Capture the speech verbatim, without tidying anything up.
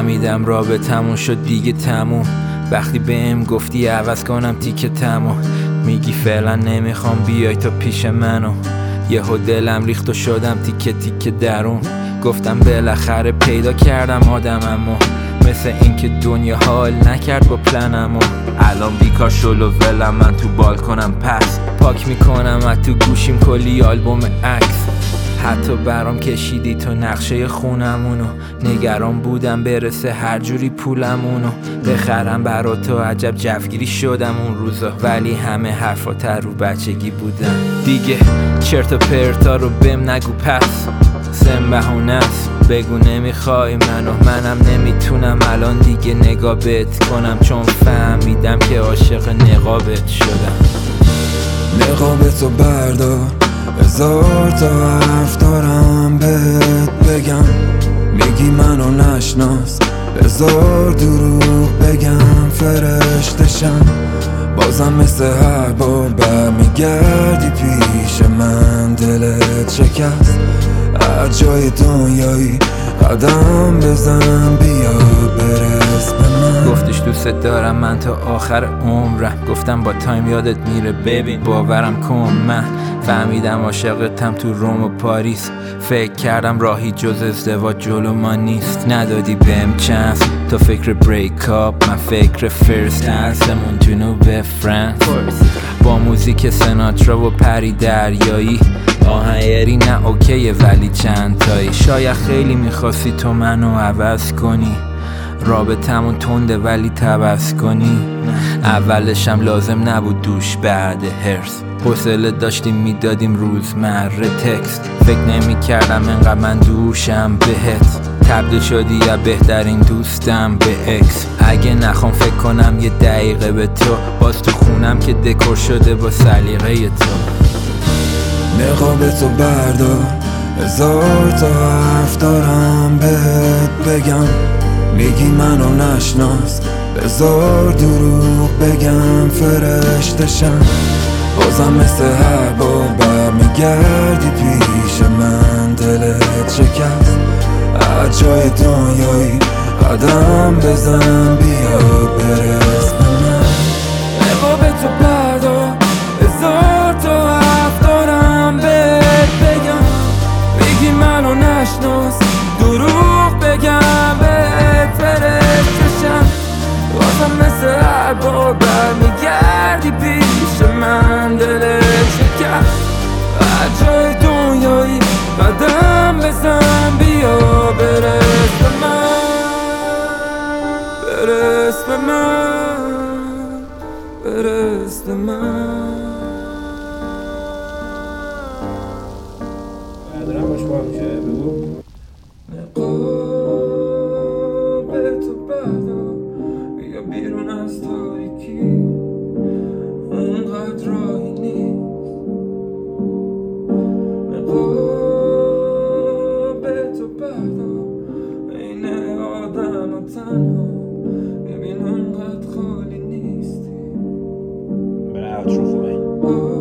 فهمیدم رابطمون شد دیگه تموم. وقتی بهم گفتی عوض کنم تیکه تمو، میگی فعلا نمیخوام بیای تا پیش منو. یهو دلم ریخت و شدم تیکه تیکه درون. گفتم بالاخره پیدا کردم آدممو، مثل اینکه دنیا حال نکرد با پلنمو. الان بیکار شلو ولم من تو بالکنم، پس پاک میکنم از تو گوشیم کلی آلبوم عکس. حتی برام کشیدی تو نقشه خونمونو، نگران بودم برسه هر جوری پولمونو بخرم برا تو. عجب جوگیری شدم اون روزا، ولی همه حرفات رو بچگی بودن دیگه. چرت و پرتا رو بهم نگو پس، سم بهونست بگو نمیخوای منو. منم نمیتونم الان دیگه نگاه بهت کنم، چون فهمیدم که عاشق نقابت شدم. نقابتو بردار، هزار تا حرف دارم بهت بگم. میگی منو نشناس، هزار دروغ بگم فرشتشم. بازم مثل هر بار برمیگردی پیش من، دلت شکست. هر جای دنیایی قدم بزن بیا برس به من. گفتش دوست دارم من تا آخر عمرم، گفتم با تایم یادت میره ببین باورم کن. من فهمیدم عاشقتم تو روم و پاریس، فکر کردم راهی جز ازدواج جلو ما نیست. ندادی بهم چانس تو فکر بریک اپ، من فکر فرست هستمون جنوب فرانس. با موزیک سناترا و پری دریایی، آهنگری نه اوکیه ولی چند تایی. شاید خیلی میخواستی تو منو عوض کنی، رابطمون تنده ولی تبس کنی. اولشم لازم نبود دوش بعد هرس، حوصله داشتیم میدادیم روزمره تکست. فکر نمی کردم انقدر من دوشم بهت، تبدیل شدی یا بهترین دوستم به اکس. اگه نخوام فکر کنم یه دقیقه به تو، باز تو خونم که دکور شده با سلیقه تو. نقابتو بردار، هزار تا حرف دارم بهت بگم. میگی منو نشناس، هزار دروغ بگم فرشتشم. بازم مثل هر بار برمیگردی پیش من، دلت شکست. هر جای دنیایی قدم بزن بیا برس به من. نقابتو بردار، هزار تا حرف دارم بهت بگم. میگی منو نشناس، دروغ بگم بهت فرشتشم. بازم مثل هر بار برمیگردی پیش من، دلت شکست. هر جای دنیایی قدم بزن بیا برس به من، برس به من، برس به من. دارم باش با میشه بگو نقابتو بردار، بیا بیرون از تاریکی. اونقدر راهی نیست. نقابتو بردار بین آدم و تنها، ببین اونقدر خالی نیستی. برای اوترو خوبه.